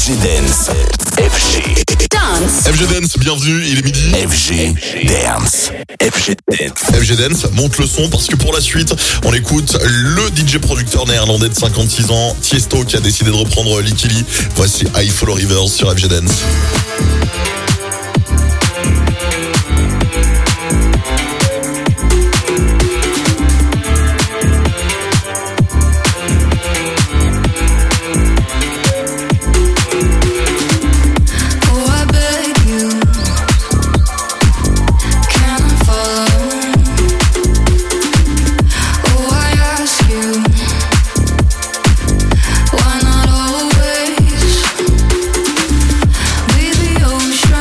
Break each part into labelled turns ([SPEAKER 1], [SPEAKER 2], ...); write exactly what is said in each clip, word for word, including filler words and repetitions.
[SPEAKER 1] G Dance. F G
[SPEAKER 2] Dance.
[SPEAKER 3] F G Dance, bienvenue, il est midi.
[SPEAKER 1] F G Dance. F G Dance.
[SPEAKER 3] F G Dance, monte le son parce que pour la suite, on écoute le D J producteur néerlandais de cinquante-six ans, Tiesto, qui a décidé de reprendre Licky Lee. Voici I Follow Rivers sur F G Dance.
[SPEAKER 4] Why not always be the ocean?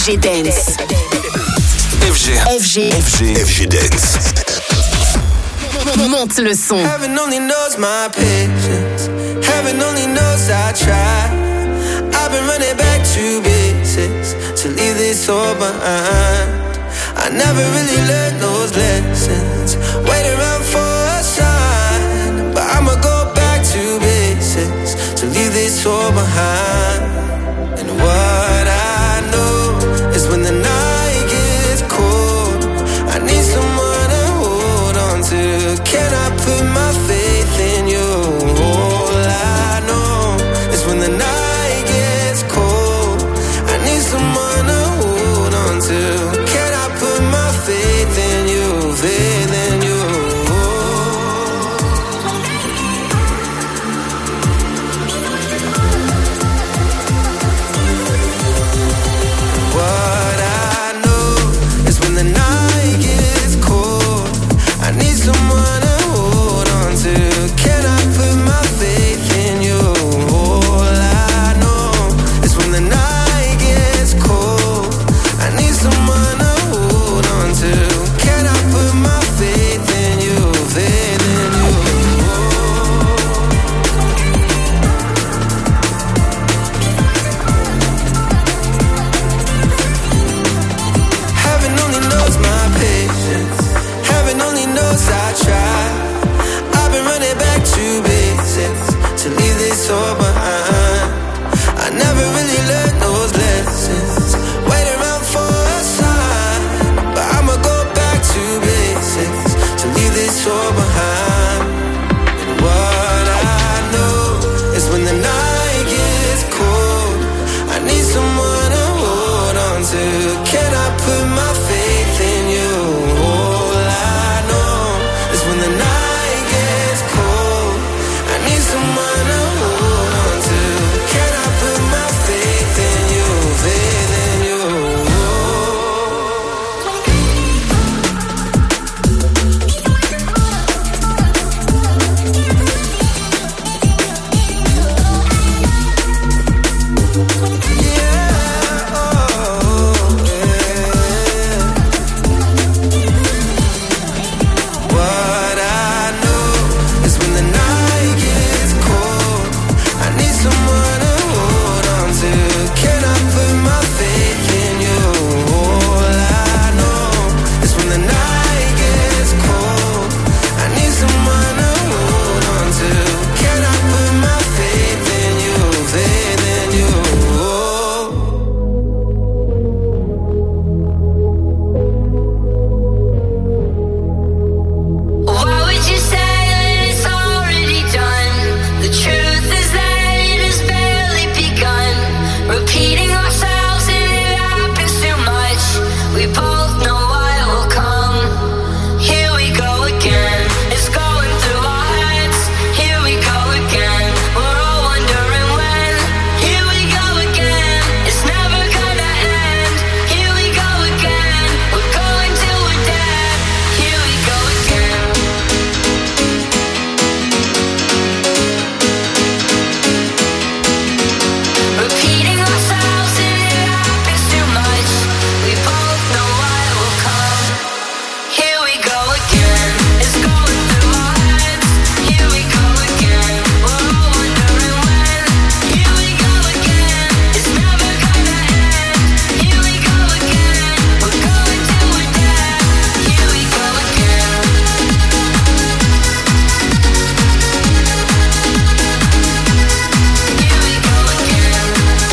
[SPEAKER 2] G Dance.
[SPEAKER 1] F G.
[SPEAKER 2] F G.
[SPEAKER 1] F G. F G Dance.
[SPEAKER 2] Monte le son.
[SPEAKER 4] Heaven only knows my patience. Heaven only knows I try. I've been running back to basics to leave this all behind. I never really learned those lessons. Wait around for a sign, but I'ma go back to basics to leave this all behind. And what I know is when the night gets cold, I need someone to hold on to. Can I put my faith in you? All I know is when the night gets cold, I need someone to hold on to. Can I put my faith in you, faith in you? What I know is when the night gets cold, I need someone to hold on to. Can I put my faith in you? All I know is when the night gets cold, I need someone to hold on to. Can I put my faith in you, faith in you? Heaven only knows my patience. Heaven only knows I try. I've been running back to basics to leave this all behind. I never really learned those lessons. Wait around for a sign, but I'ma go back to basics to leave this all behind. And what I know is when the night gets cold, I need someone to hold on to. Can I put my faith in you? All I know is when the night gets cold, I need someone to hold on to. Can I put my faith in you, faith in you? Yeah, oh, yeah. What I know is when the night gets cold, I need someone to hold on to. Can I put my faith in you? All I know is when the night gets cold, I need someone to hold on to. Can I put my faith in you, faith in you?
[SPEAKER 5] Why would you say that it's already done? The truth is that it has barely begun. Repeating ourselves and it happens too much. We both know what will come. Here we go again. It's going through our heads. Here we go again. We're all wondering when. Here we go again. It's never gonna end. Here we go again. We're going till we're dead. Here we go again. Repeating ourselves and it happens too much. We both know what will come. Here we go again. It's going through our heads. Here we go again. We're all wondering when. Here we go again. It's never gonna end. Here we go again. We're going till we're dead. Here we go again. Here we go again.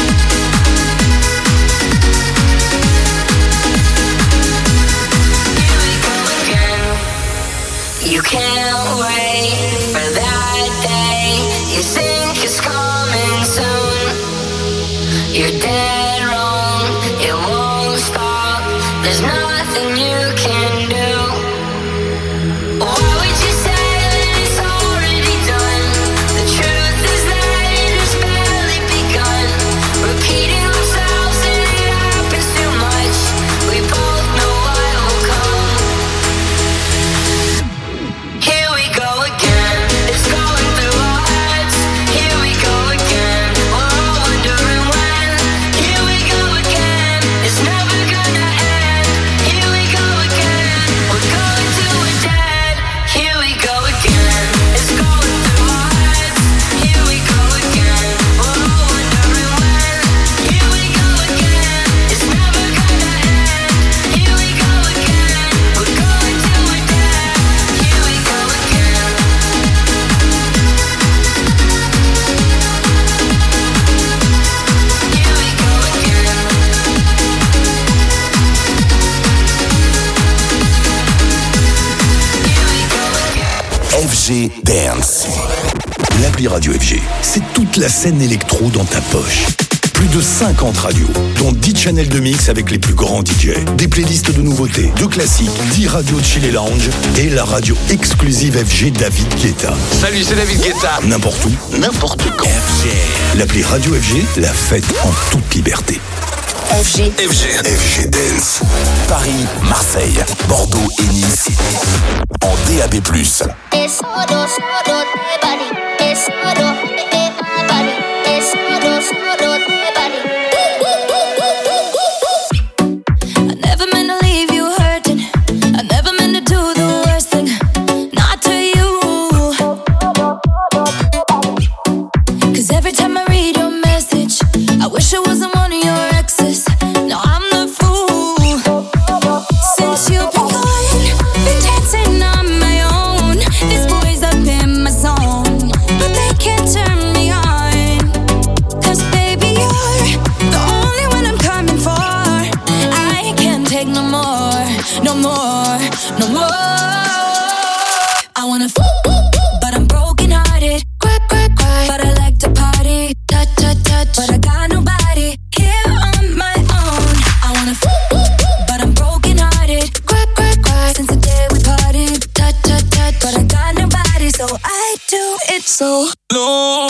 [SPEAKER 5] Here we go again. You can't wait for that day. You think it's coming soon. You're dead wrong. It won't stop. There's nothing you can do. Why would you say that it's already done? The truth is that it has barely begun. Repeating ourselves and it happens too much. We both know what will come. Here we go again. It's going through our heads. Here we go again. We're all wondering when. Here we go again. It's never
[SPEAKER 1] G Dance.
[SPEAKER 2] L'appli Radio F G, c'est toute la scène électro dans ta poche. Plus de cinquante radios, dont dix channels de mix avec les plus grands D J. Des playlists de nouveautés, de classiques, dix radios chill et lounge et la radio exclusive F G David Guetta.
[SPEAKER 1] Salut, c'est David Guetta.
[SPEAKER 2] N'importe où, n'importe quand. F G. L'appli Radio F G, la fête en toute liberté.
[SPEAKER 5] F G.
[SPEAKER 1] F G. F G Dance. Paris, Marseille, Bordeaux et Nice. En D A B plus.
[SPEAKER 5] So long.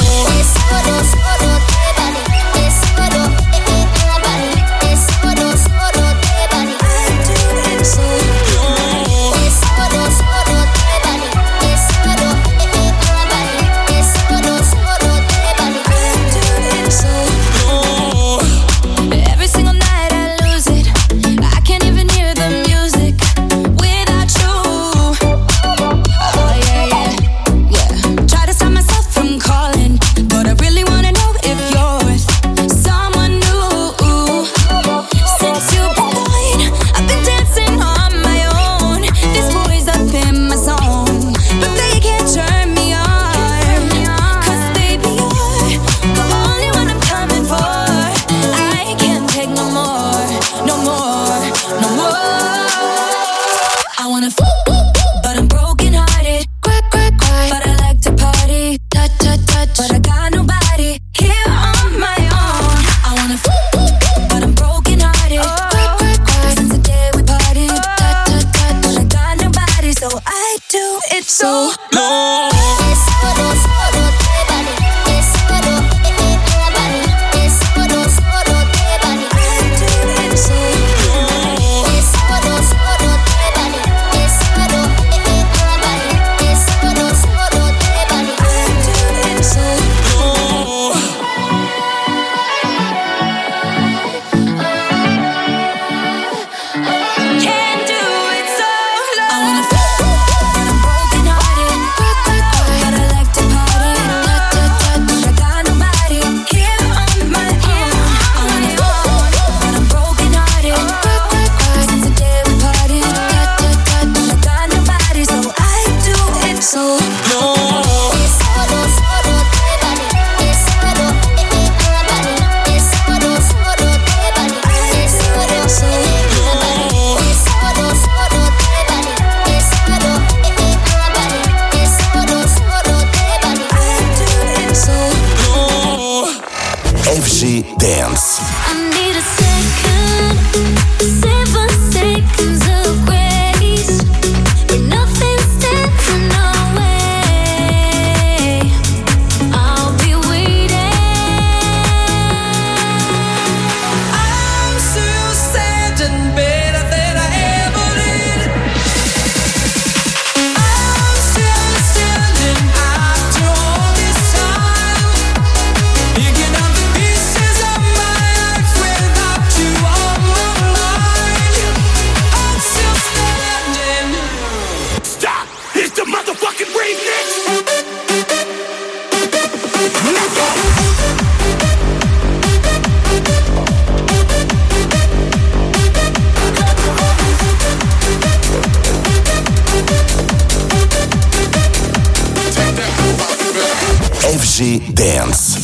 [SPEAKER 1] F G Dance.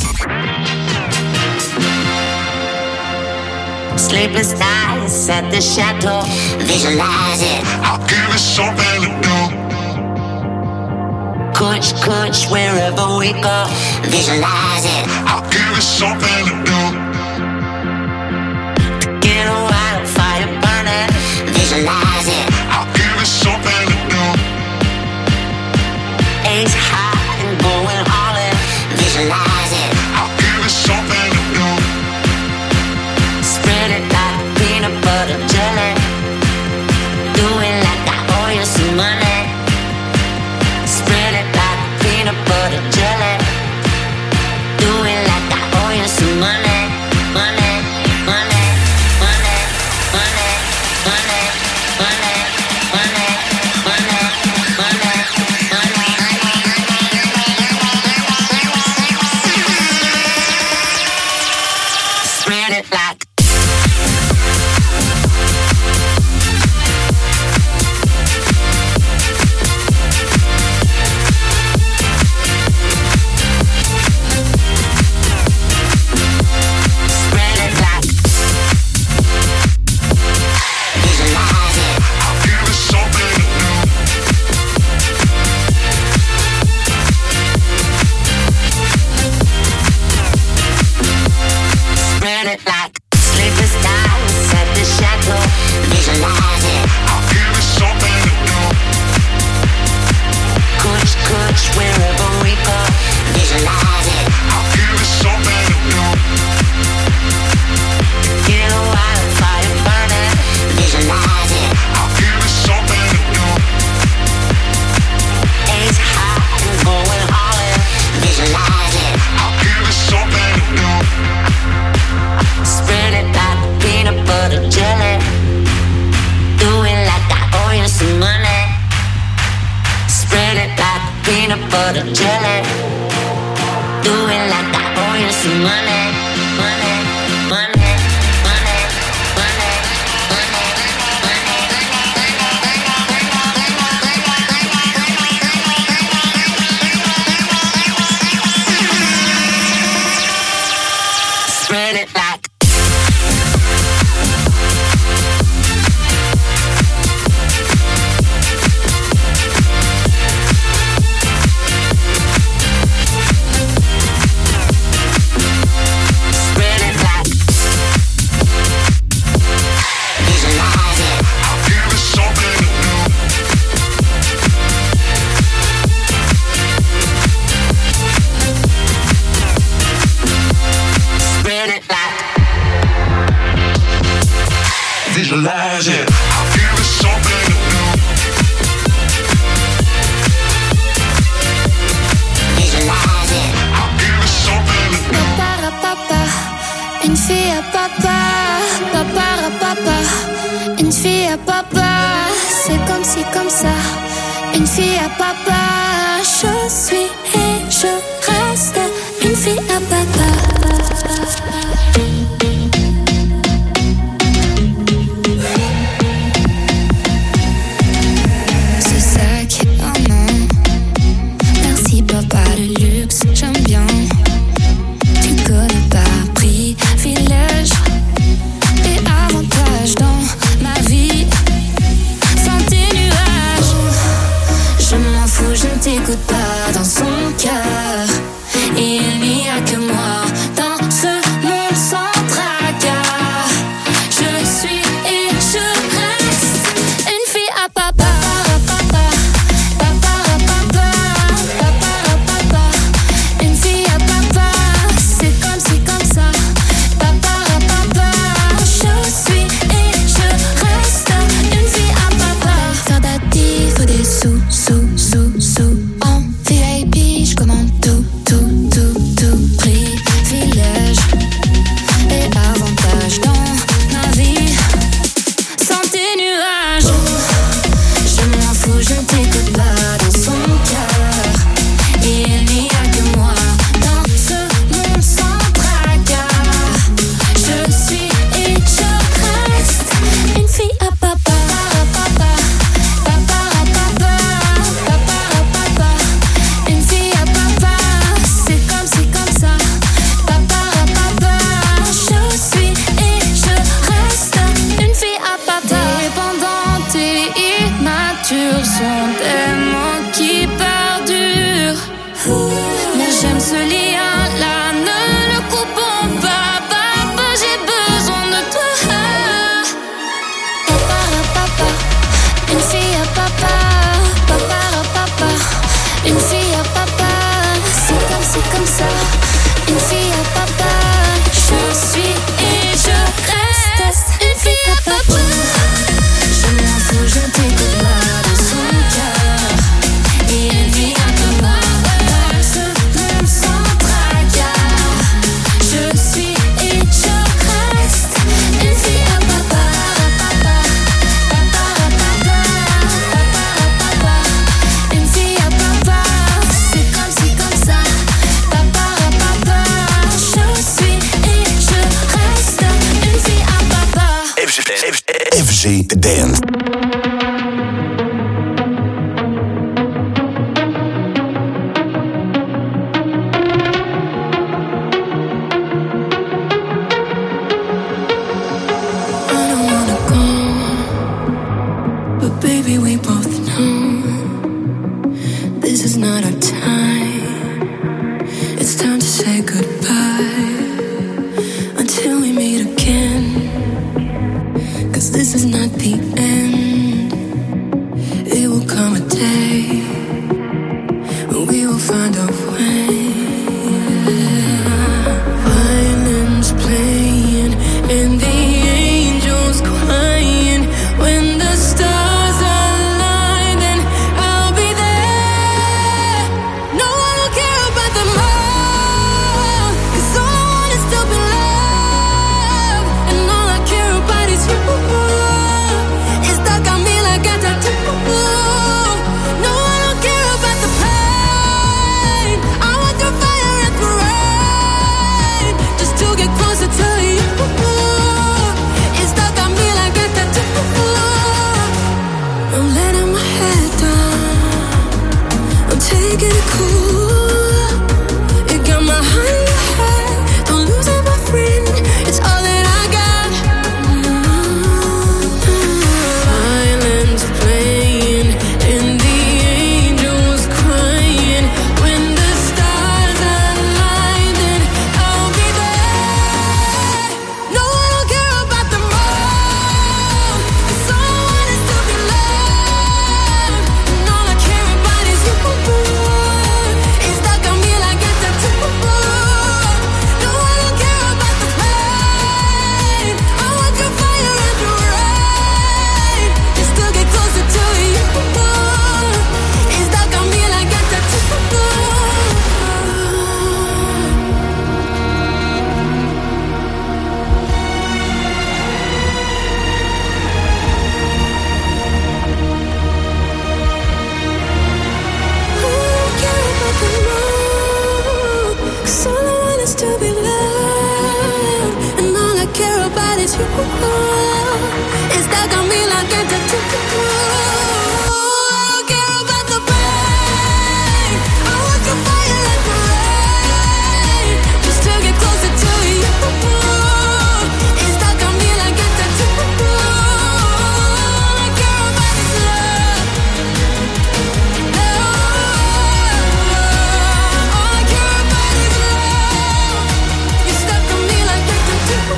[SPEAKER 6] Sleepless nights at the chateau, visualize it.
[SPEAKER 7] I'll give it something to do.
[SPEAKER 6] Coach, coach, wherever we go, visualize it.
[SPEAKER 7] I'll give it something to do.
[SPEAKER 6] Get a wildfire burning, visualize it.
[SPEAKER 7] I'll give it something to do.
[SPEAKER 6] Ace high and going all in, visualize it.
[SPEAKER 7] I'll give it something to do.
[SPEAKER 6] Spread it like peanut butter jelly. Do it like I owe you some money. Spread it like peanut butter jelly. Do it like I owe you some money. Money, money, money, money, money, money, money, money, money, money. Spread it like like sleepless nights at the chateau. Visualize it.
[SPEAKER 7] I'll give it something to do.
[SPEAKER 6] Coach, coach, wherever we go. Visualize it.
[SPEAKER 7] I'll give it something to do.
[SPEAKER 6] Get a wildfire burning. Visualize it.
[SPEAKER 7] I'll give it something to do.
[SPEAKER 6] Ace high and going all in. Visualize it.
[SPEAKER 7] I'll give it something to do.
[SPEAKER 6] Spread it like peanut butter jelly. Do it like I owe you some money. Spread it like peanut butter jelly. Do it like I owe you some money. Money, money, money, money, money, money. Spread it like
[SPEAKER 7] visualize it. I'll give it something to do.
[SPEAKER 6] Visualize it.
[SPEAKER 7] I'll give it something to do.
[SPEAKER 8] Papa, papa, une fille à papa. Papa, papa, une fille à papa. C'est comme si, comme ça, une fille à papa. Je suis et je reste une fille à papa. J'aime bien, tu connais pas privilège et avantages dans ma vie. Sans tes nuages, je m'en fous, je ne t'écoute pas dans son cœur. Et il n'y a que moi dans ce monde sans tracas. Je suis et je reste une fille à papa. Sont des mots qui perdurent. ce lien-là, ne le coupons pas. Papa, j'ai besoin de toi. Papa, papa, une fille à papa. Papa, papa, une fille à papa. C'est comme, c'est comme ça. Une fille à papa. Je suis et je reste une fille à papa. Je m'en fous, je t'écoute pas de son cœur. Et une fille à papa. Ce monde sans tracas. Je suis et je reste une fille à papa. Papa, papa, papa, papa, une fille à papa. C'est comme si comme ça. Papa, papa, je suis et je reste une fille à papa.
[SPEAKER 1] F G, F G Dance.
[SPEAKER 8] I don't wanna go, but baby, we both know this is not our time. It's time to say goodbye until we meet again. 'Cause this is not the end. It will come a day when we will find a way. Violins playing and the angels crying. When the stars align, then I'll be there. No, I don't care about the more, 'cause all I want is to be loved. And all I care about is you. It's stuck on me like a tattoo. No, I don't care about the pain. I want through fire and through rain, just to get closer to you. It's stuck on me like a tattoo. I'm letting my head down. I'm taking it cool. You got my heart in your head. Don't lose it, my friend. It's all that I got. Violins playing and the angels crying. When the stars align, then I'll be there. No, I don't care about the more, 'cause all I want is to be loved. And all I care about is you. It's stuck on me like a tattoo. No, I don't care about the pain. I want your fire and your rain, just to get closer to you. It's stuck on me like a tattoo. Cause all I want is to be loved. And all I care about is you. It's stuck on me like a tattoo. I don't care about the pain. I want your fire and the rain, just to get closer to you. It's stuck on me like a tattoo. All I care about is love. All I care about is love. You're stuck on me like a tattoo.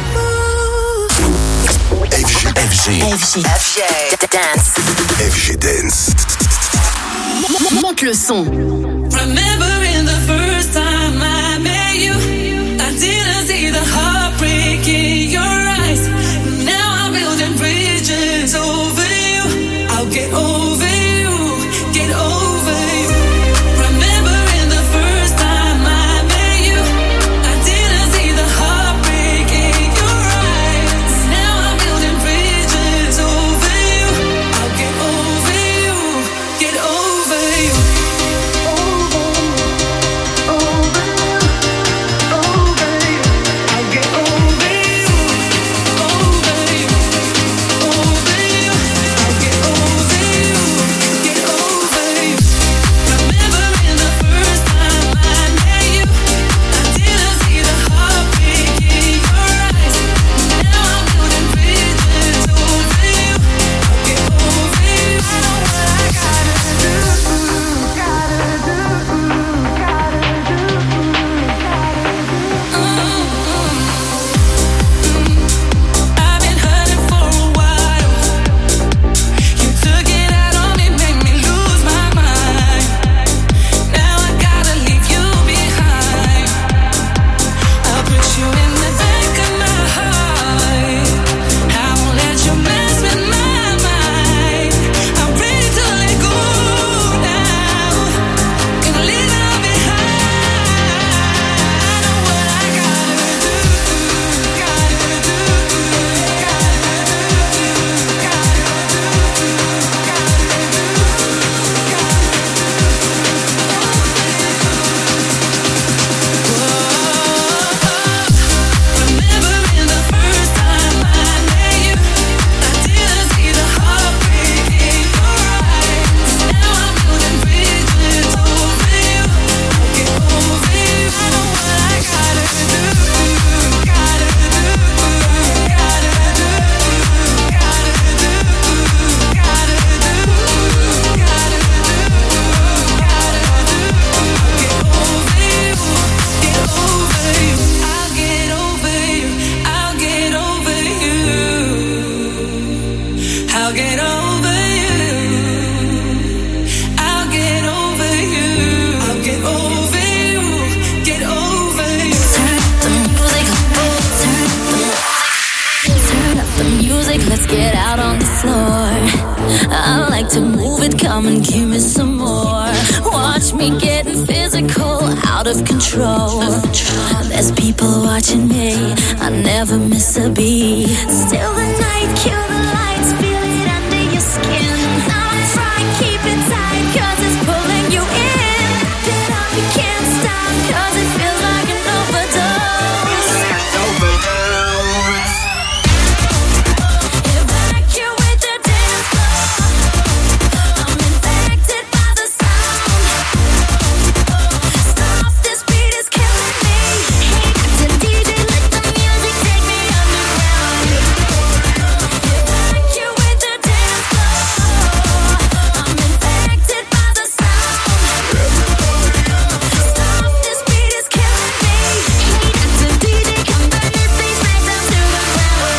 [SPEAKER 1] F G, F G,
[SPEAKER 9] F G. F G. Dance.
[SPEAKER 1] F G Dance.
[SPEAKER 9] Monte le son.
[SPEAKER 10] Remembering the first time I met you, I didn't see the heartbreak in your eyes. Now I'm building bridges over you. I'll get over you, get over you. Remembering the first time I met you, I didn't see the heartbreak in your eyes. Now I'm building bridges over you. I'll get over you, get over you. Over
[SPEAKER 8] me some more. Watch me getting physical, out of control. There's people watching me, I never miss a beat. Still the night, kill the lights, feel it under your skin. Now I try and keep it tight, cause it's pulling you in. Get up, you can't stop, cause it feels like an overdose. Evacuate the dance floor. I'm infected by the sound. Stop, this beat is killing me. The D J, let the music take me underground. Evacuate the dance floor. I'm infected by the sound. Stop, this beat is killing me. The D J, come burn this beat right down to the ground.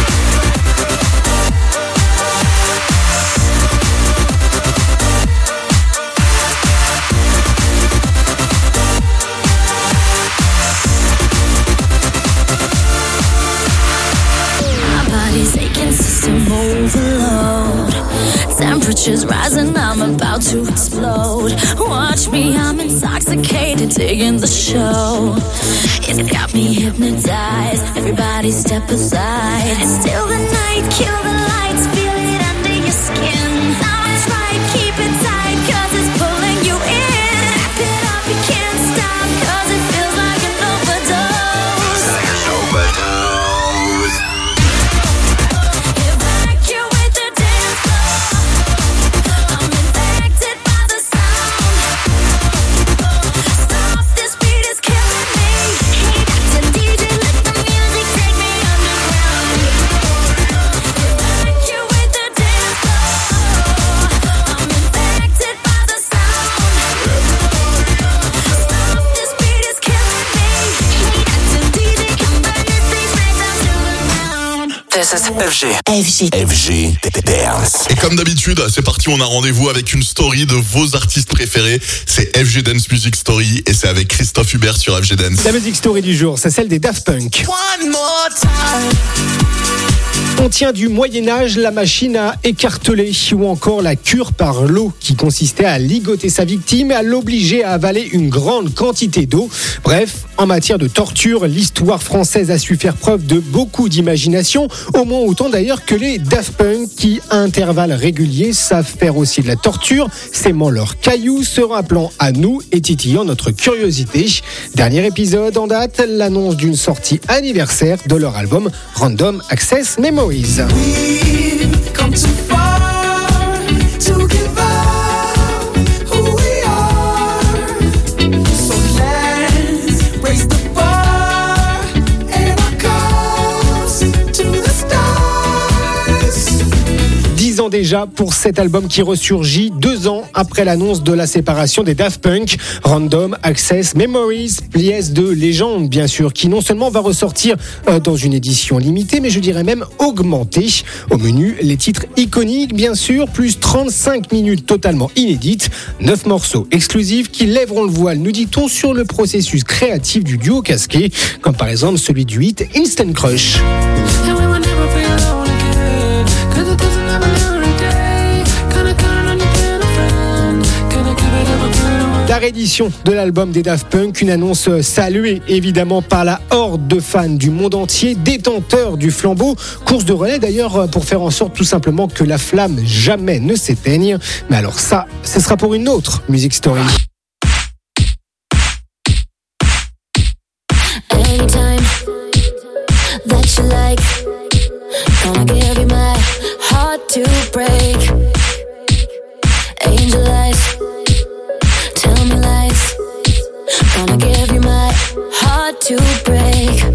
[SPEAKER 8] My body's aching, system overload. Temperatures rising, I'm about to explode. Watch me, I'm intoxicated, digging the show. It's got me hypnotized, everybody step aside. It's still the night, kill the lights, feel it under your skin. Now I try and keep it tight, cause it's pulling you in. Wrap it up, you can't stop, cause it feels like an overdose. Evacuate the dance floor. I'm infected by the sound. Stop, this beat is killing me. The D J, let the music take me underground. Evacuate the dance floor. I'm infected by the sound. Stop, this beat is killing me. The D J, come burn this beat right down to the ground.
[SPEAKER 1] This is F G.
[SPEAKER 9] F G.
[SPEAKER 1] F G Dance.
[SPEAKER 3] Et comme d'habitude, c'est parti, on a rendez-vous avec une story de vos artistes préférés. C'est F G Dance Music Story et c'est avec Christophe Hubert sur F G Dance.
[SPEAKER 11] La musique story du jour, c'est celle des Daft Punk.
[SPEAKER 4] One more time.
[SPEAKER 11] On tient du Moyen-Âge la machine à écarteler ou encore la cure par l'eau qui consistait à ligoter sa victime et à l'obliger à avaler une grande quantité d'eau. Bref, en matière de torture, l'histoire française a su faire preuve de beaucoup d'imagination, au moins autant d'ailleurs que les Daft Punk qui, à intervalles réguliers, savent faire aussi de la torture, s'aimant leurs cailloux, se rappelant à nous et titillant notre curiosité. Dernier épisode en date, l'annonce d'une sortie anniversaire de leur album Random Access Memories.
[SPEAKER 4] We've come too far to give up who we are. So let's raise the bar and our cups to the stars.
[SPEAKER 11] Dix ans déjà pour cet album qui ressurgit deux ans après l'annonce de la séparation des Daft Punk. Random Access Memories, pièce de légende bien sûr, qui non seulement va ressortir euh, dans une édition limitée, mais je dirais même augmentée. Au menu, les titres iconiques bien sûr, plus trente-cinq minutes totalement inédites, neuf morceaux exclusifs qui lèveront le voile, nous dit-on, sur le processus créatif du duo casqué, comme par exemple celui du hit Instant Crush. La réédition de l'album des Daft Punk, une annonce saluée évidemment par la horde de fans du monde entier, détenteurs du flambeau. Course de relais d'ailleurs pour faire en sorte tout simplement que la flamme jamais ne s'éteigne. Mais alors ça, ce sera pour une autre Music Story.
[SPEAKER 8] Anytime that you like, gonna give you my heart to break. Angel eyes, tell me lies, gonna give you my heart to break.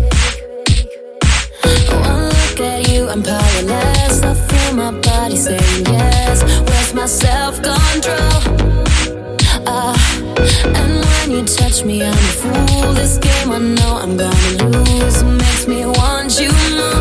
[SPEAKER 8] One look at you, I'm powerless. I feel my body saying yes. Where's my self-control? Ah, and when you touch me, I'm a fool. This game I know I'm gonna lose. Makes me want you more.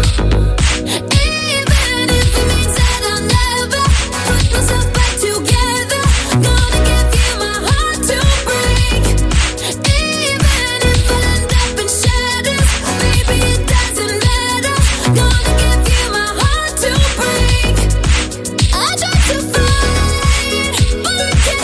[SPEAKER 8] Even if it means that I'll never put myself back together, gonna give you my heart to break. Even if I end up in shadows, baby it doesn't matter. Gonna give you my heart to break. I tried to fight, but I can't.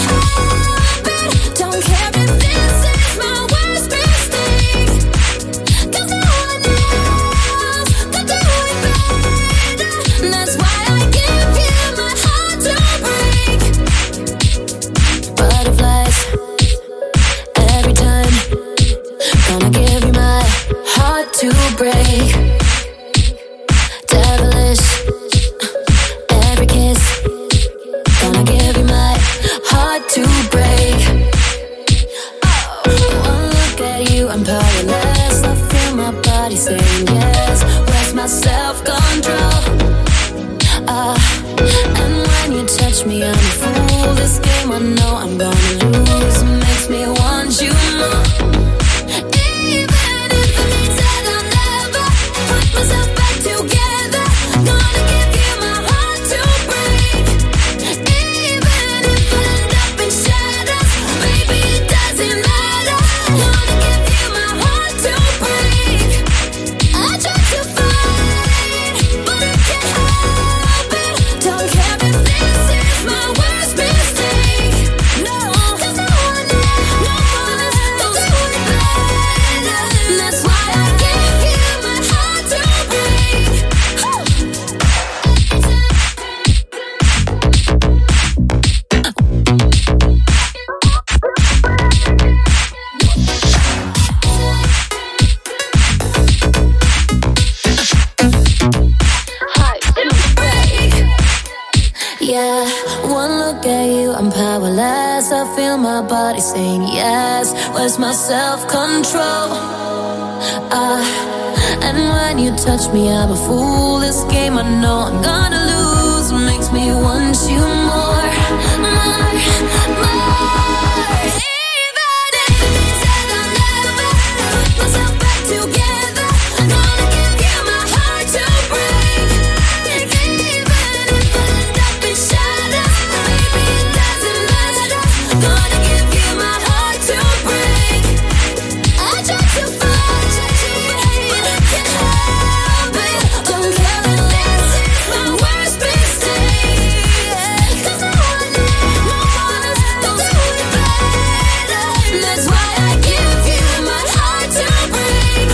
[SPEAKER 8] butterflies every time. Gonna give you my heart to break. Devilish every kiss. Gonna give you my heart to break. Oh, one look at you, I'm powerless. I feel my body saying yes. Where's my self-control? Uh, and when you touch me, I'm a fool. This game I know I'm gonna lose. Makes me want you more. Even if it means that I'll never put myself back together, gonna give you my heart to break. Even if I end up in shadows, baby, it doesn't matter. Gonna give you my heart to break. I tried to fight, but I can't help it. Don't care if this is my worst mistake. No, 'cause no one, no one knows who is better. And that's why I give you my heart to break. Yeah, one look at you, I'm powerless. I feel my body saying yes. Where's my self-control? Uh, and when you touch me, I'm a fool. This game I know I'm gonna lose. Makes me want you more, more, more. Even if it means that I'll never put myself back together, gonna give you my heart to break. Even if I end up in shadows, baby, it doesn't matter. Gonna give you my heart to break. I tried to fight, but I can't help it. Don't care if this is my worst mistake. 'Cause no one, no one knows who is better. And that's why I give you my heart to break.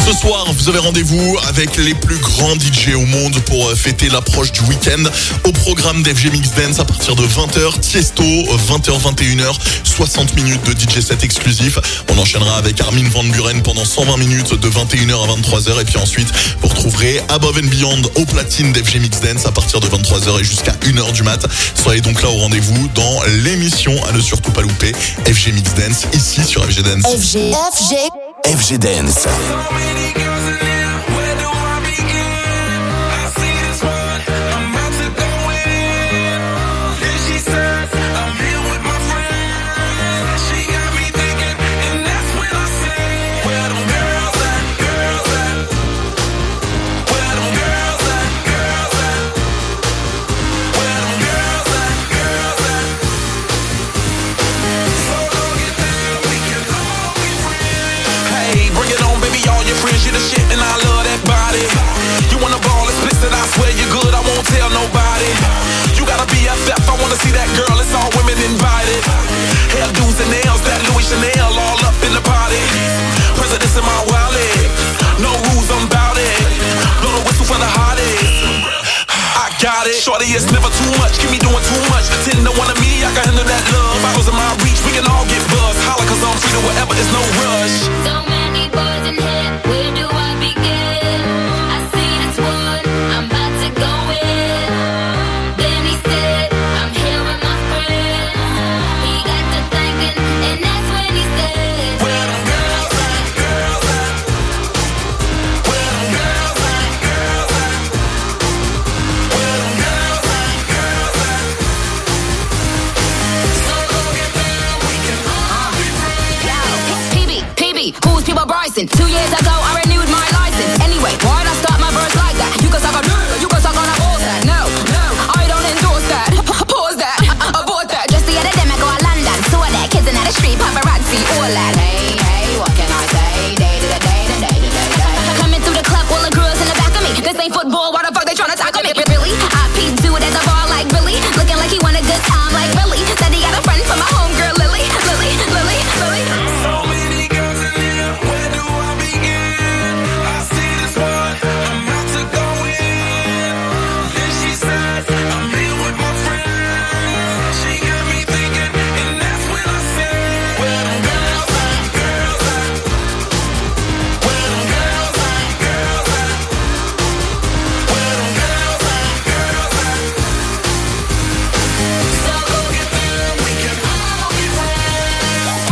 [SPEAKER 3] Ce soir, vous avez rendez-vous avec les plus grands D J au monde pour fêter l'approche du week-end. Au programme d'F G Mix Dance à partir de vingt heures, Tiesto, vingt heures vingt et une heures, soixante minutes de D J set exclusif. On enchaînera avec Armin van Buuren pendant cent vingt minutes de vingt et une heures à vingt-trois heures. Et puis ensuite, vous retrouverez Above and Beyond au platine d'F G Mix Dance à partir de vingt-trois heures et jusqu'à une heure du mat. Soyez donc là au rendez-vous dans l'émission à ne surtout pas louper, F G Mix Dance, ici sur F G Dance.
[SPEAKER 9] F G, F G,
[SPEAKER 1] F G Dance.
[SPEAKER 12] Tell nobody. You got a B F F, I wanna see that girl, it's all women invited. Hairdos and nails, that Louis Chanel all up in the party. Presidents in my wallet, no rules, I'm bout it. Blow the whistle for the hottest. I got it. Shorty, it's never too much, keep me doing too much. Ten to one of me, I can handle that love. Bottles in my reach, we can all get buzzed. Holla cause I'm free to whatever, it's no rush.
[SPEAKER 5] So many boys in here, where do I begin? I see this one, I'm about to go in. Then he said, I'm here with my friends. He got to thinking, and that's when he said,
[SPEAKER 12] where them girls at, girls at? Where them girls at, girls at? Where them girls at, girls at? So go get down, we can all be friends.
[SPEAKER 13] Yo, P B, P B, who's People Bryson? Two years ago, I renewed my license. Anyway, why'd I start my verse like that? You can suck a nerd, you can suck on a bullshit. No, no, I don't endorse that. Pause that, abort that. Just the other day, I go to London. Saw that kids in the street, paparazzi, all that. Hey, hey, what can I say? Day to the day to day to day to day. Coming through the club, all the girls in the back of me. This ain't football, why the fuck they tryna tackle me? Really? I peeped dude at the bar like Billy, looking like he want a good time like Billy. Said he got a friend from my homegirl Lily, Lily, Lily, Lily.
[SPEAKER 12] So many girls in here, where do I begin? I see this one, I'm about to go in. Then she says, I'm here with my friends. She got me thinking, and that's when I said, where them girls at, girls at? Where them girls at, girls at? Where them girls at, girls at? So go get down, we can all be friends.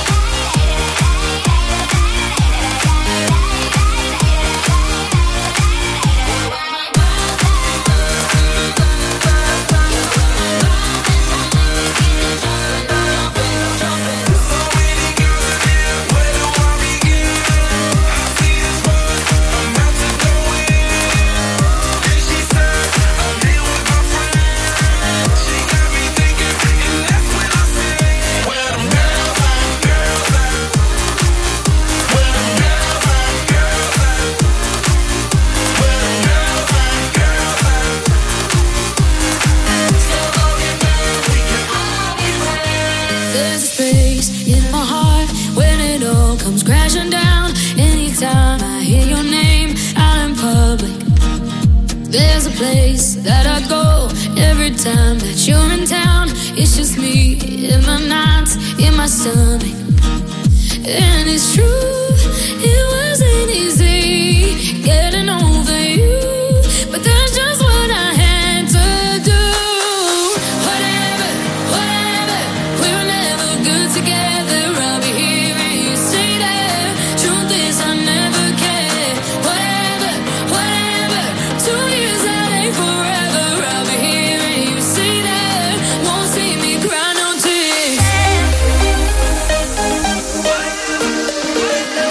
[SPEAKER 8] There's a space in my heart when it all comes crashing down. Anytime I hear your name out in public, there's a place that I go every time that you're in town. It's just me in my nights, in my stomach. And it's true, it wasn't easy getting over you, but that's just what I had to do. Whatever, whatever, we were never good together. I'll be here and you say that. Truth is I never cared. Whatever, whatever, two years that ain't forever. I'll be here and you say that. Won't see me cry no tears.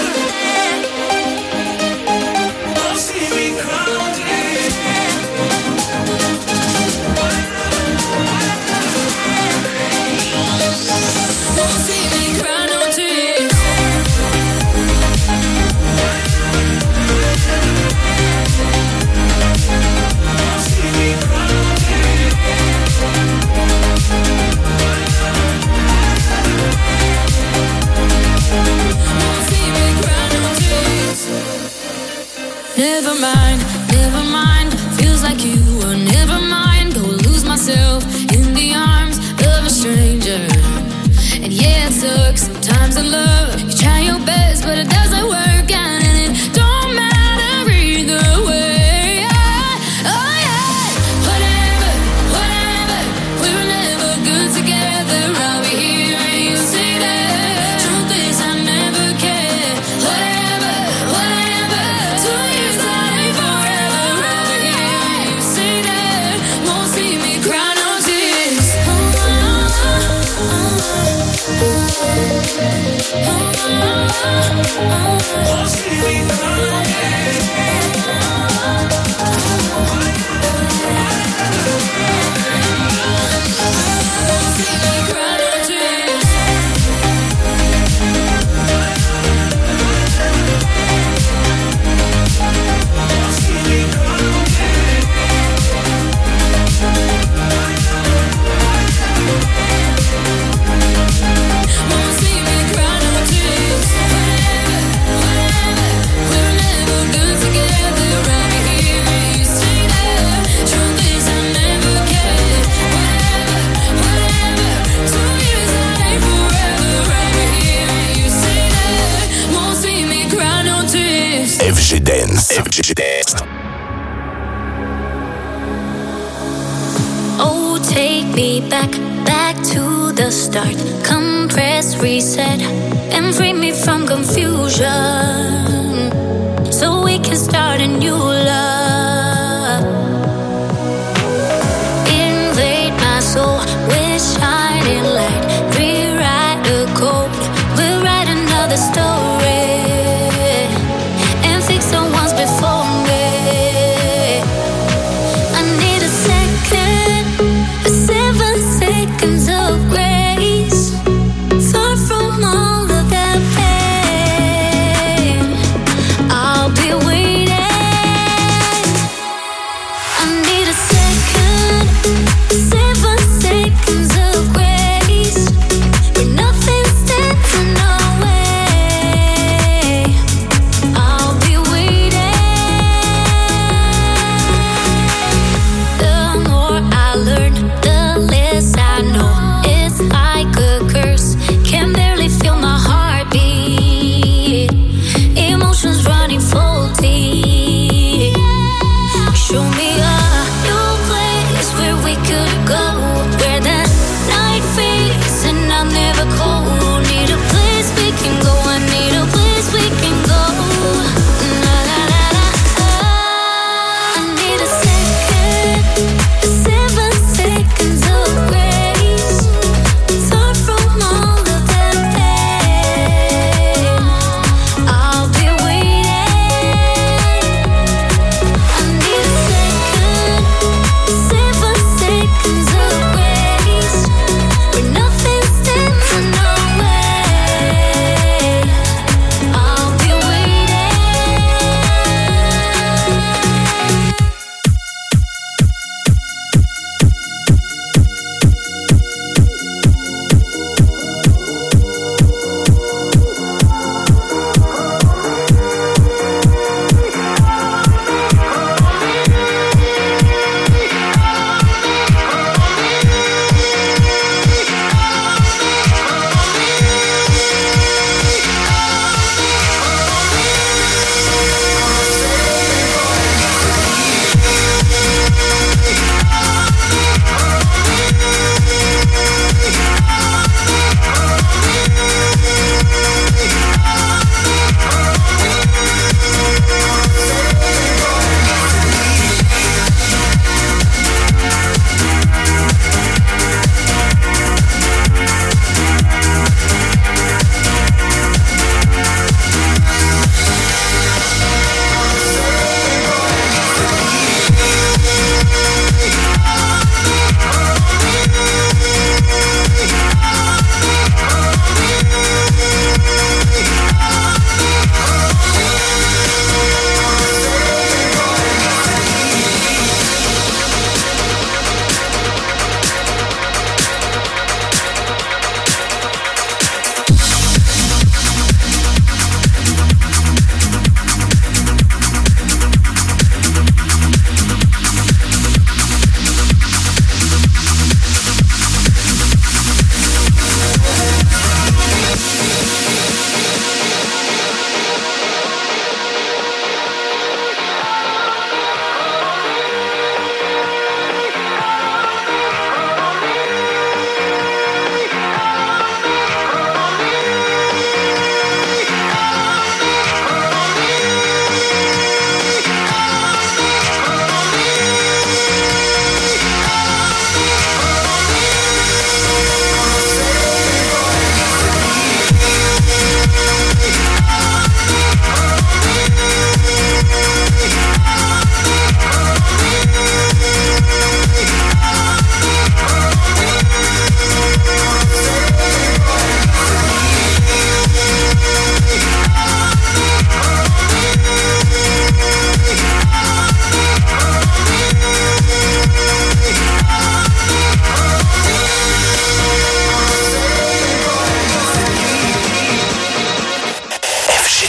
[SPEAKER 8] Never mind, never mind. Feels like you were never mind. Go lose myself in the arms of a stranger. And yeah, it sucks sometimes in love. You try your best, but it doesn't work out, and it don't matter either way. Yeah. Oh yeah, whatever, whatever. We were never good together. I'll be here and you say that. Truth is, I never cared. Whatever, whatever. Two years that ain't forever. I'll be here and you say that. Won't see me cry no tears. Oh, oh, oh, oh.
[SPEAKER 1] F G Dance. F G Dance.
[SPEAKER 8] Oh, take me back, back to the start. Compress, reset, and free me from confusion, so we can start a new love. Invade my soul with shining light. Rewrite the code, we'll write another story. Before me, I need a second, a seven seconds of grace, far from all of that pain. I'll be waiting.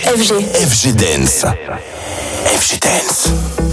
[SPEAKER 9] F G.
[SPEAKER 1] F G Dance. F G Dance.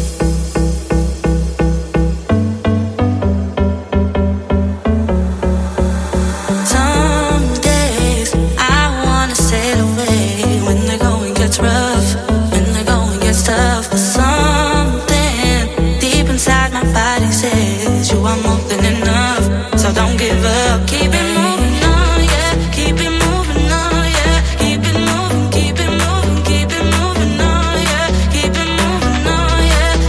[SPEAKER 10] Some days I wanna sail away when the going gets rough, when the going gets tough. But something deep inside my body says you are more than enough. So don't give up, keep it moving on, yeah. Keep it moving on, yeah. Keep it moving, keep it moving, keep it moving on, yeah. Keep it moving on, yeah.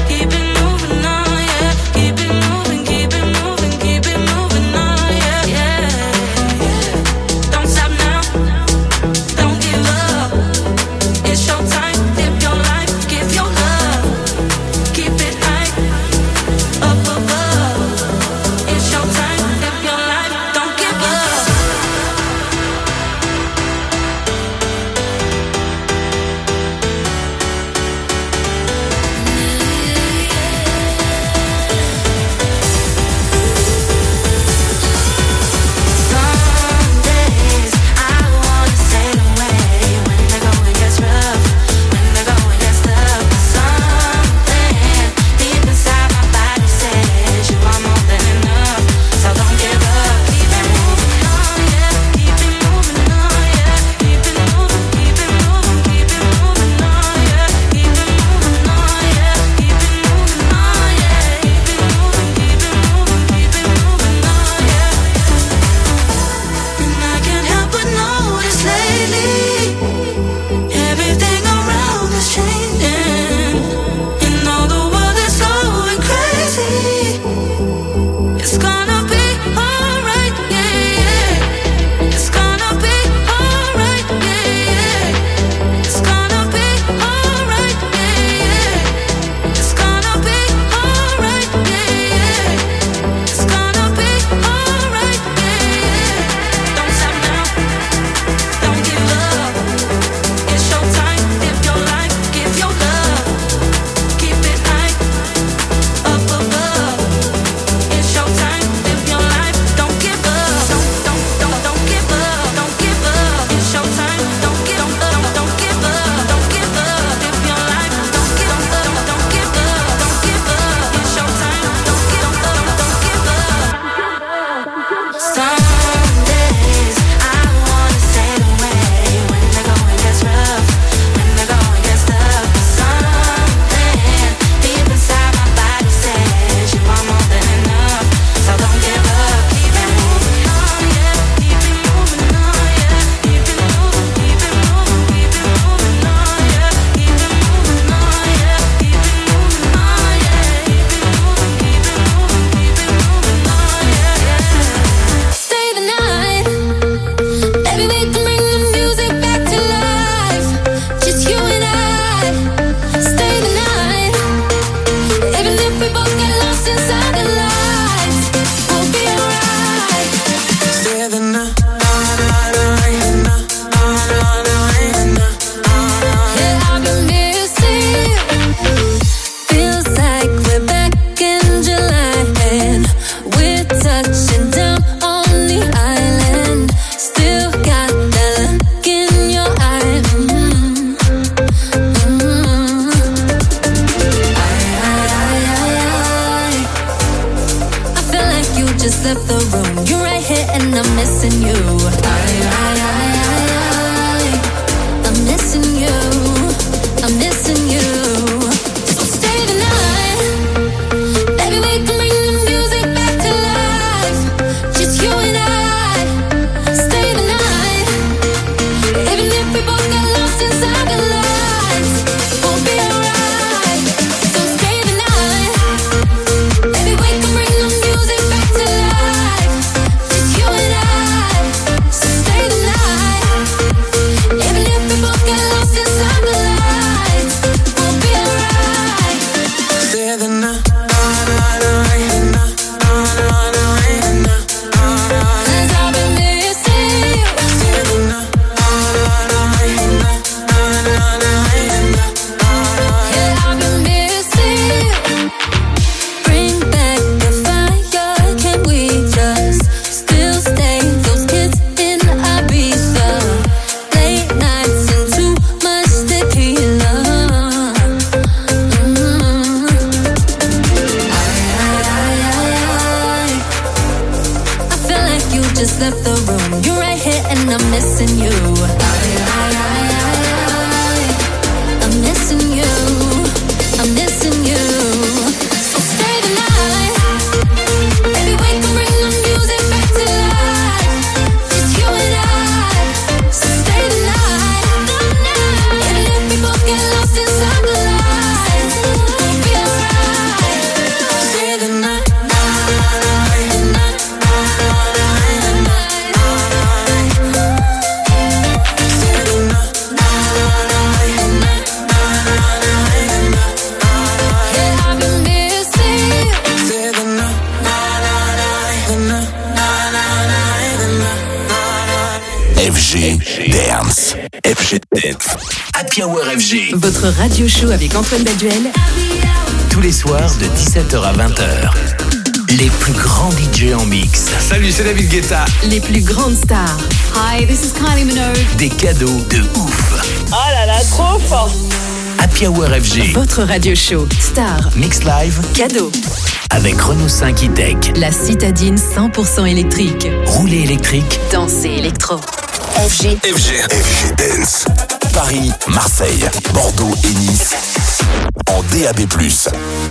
[SPEAKER 1] F G Dance. Happy Hour F G.
[SPEAKER 9] Votre radio show avec Antoine Baduel.
[SPEAKER 1] Tous les soirs de dix-sept heures à vingt heures. Les plus grands D J en mix.
[SPEAKER 14] Salut, c'est David Guetta.
[SPEAKER 9] Les plus grandes stars.
[SPEAKER 15] Hi, this is Kylie Minogue.
[SPEAKER 1] Des cadeaux de ouf.
[SPEAKER 16] Oh là là, trop fort.
[SPEAKER 1] Happy Hour F G.
[SPEAKER 9] Votre radio show. Star.
[SPEAKER 1] Mix live.
[SPEAKER 9] Cadeau.
[SPEAKER 1] Avec Renault cinq E-Tech.
[SPEAKER 9] La citadine cent pour cent électrique.
[SPEAKER 1] Roulez électrique.
[SPEAKER 9] Dansez électro.
[SPEAKER 1] F G. F G. F G Dance. Paris, Marseille, Bordeaux et Nice. En D A B plus.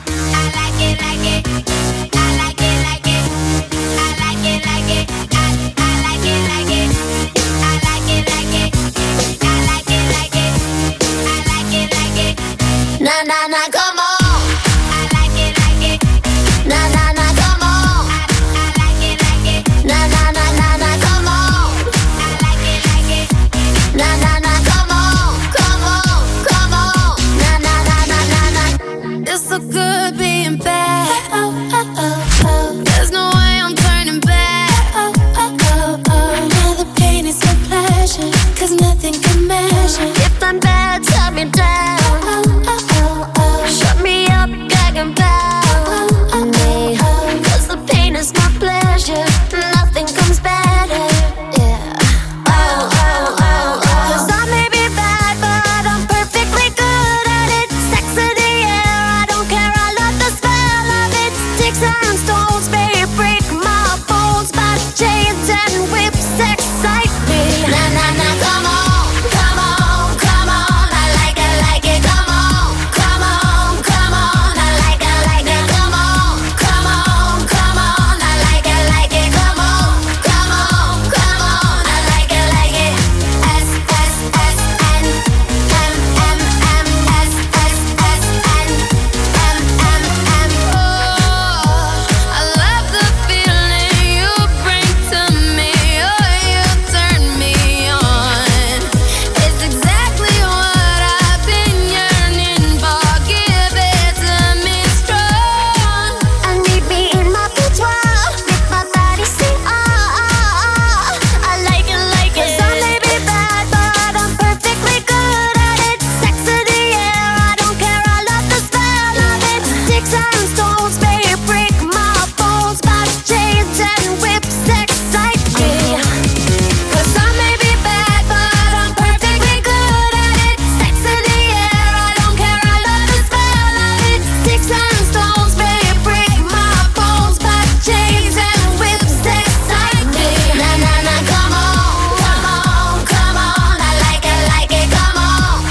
[SPEAKER 5] Na na na, come on. I like it, like it. Na na na, come on. I like it, like it. Na na na na na, come on. I like it, like it. Na na na, come on, come on, come on. Na na na na na na.
[SPEAKER 8] It's so good being bad. Oh, oh, oh, oh. There's no way I'm turning back. Oh, oh, oh, oh. Now the pain is my pleasure, 'cause nothing can measure.
[SPEAKER 5] If I'm bad, tell me down.